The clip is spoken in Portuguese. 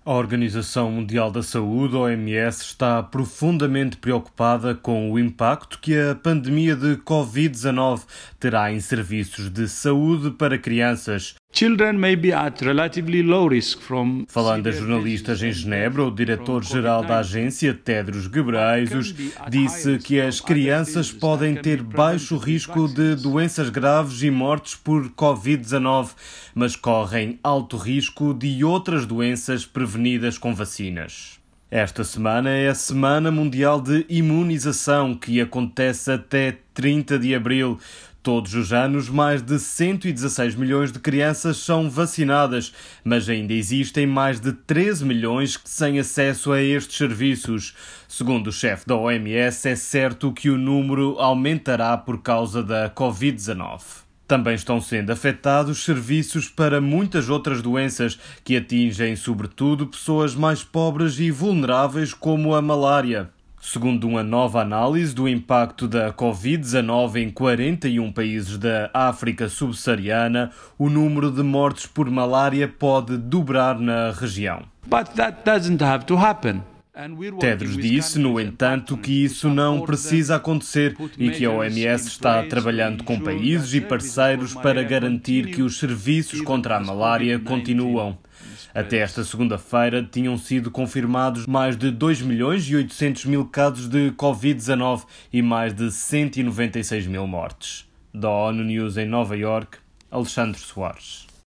A Organização Mundial da Saúde, OMS, está profundamente preocupada com o impacto que a pandemia de Covid-19 terá em serviços de saúde para crianças. Falando a jornalistas em Genebra, o diretor-geral da agência, Tedros Ghebreyesus, disse que as crianças podem ter baixo risco de doenças graves e mortes por Covid-19, mas correm alto risco de outras doenças prevenidas com vacinas. Esta semana é a Semana Mundial de Imunização, que acontece até 30 de abril. Todos os anos, mais de 116 milhões de crianças são vacinadas, mas ainda existem mais de 13 milhões sem acesso a estes serviços. Segundo o chefe da OMS, é certo que o número aumentará por causa da Covid-19. Também estão sendo afetados serviços para muitas outras doenças que atingem, sobretudo, pessoas mais pobres e vulneráveis, como a malária. Segundo uma nova análise do impacto da Covid-19 em 41 países da África subsaariana, o número de mortes por malária pode dobrar na região. Tedros disse, no entanto, que isso não precisa acontecer e que a OMS está trabalhando com países e parceiros para garantir que os serviços contra a malária continuam. Até esta segunda-feira tinham sido confirmados mais de 2.800.000 casos de Covid-19 e mais de 196.000 mortes. Da ONU News em Nova Iorque, Alexandre Soares.